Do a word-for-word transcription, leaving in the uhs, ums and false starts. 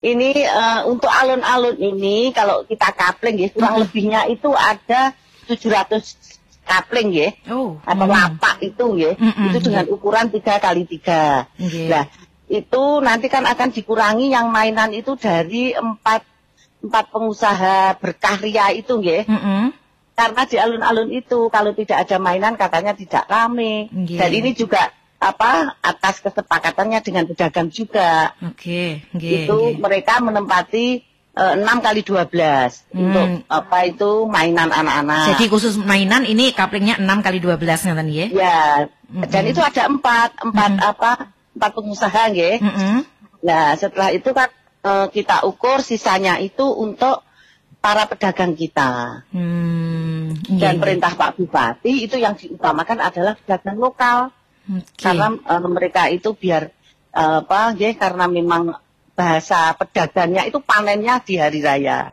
Ini uh, untuk alun-alun ini kalau kita kapling ya kurang hmm. lebihnya itu ada tujuh ratus kapling ya. Oh. Atau hmm. lapak itu ya. Hmm. Itu dengan ukuran tiga kali tiga. Okay. Nah, itu nanti kan akan dikurangi yang mainan itu dari empat empat pengusaha berkarya itu ya. Hmm. Karena di alun-alun itu kalau tidak ada mainan katanya tidak rame. Okay. Dan ini juga apa atas kesepakatannya dengan pedagang juga. Oke. Okay, okay, itu okay. Mereka menempati uh, enam kali dua belas hmm. untuk apa itu mainan anak-anak. Jadi khusus mainan ini kaplingnya enam kali dua belas nanti ya? Ya. Hmm. Dan itu ada empat empat hmm. apa empat pengusaha ya. Hmm. Nah setelah itu kan uh, kita ukur sisanya itu untuk para pedagang kita. Hmm. Dan yeah, perintah yeah. Pak Bupati itu yang diutamakan adalah pedagang lokal. Okay. Karena uh, mereka itu biar uh, apa ya karena memang bahasa pedagangnya itu panennya di hari raya.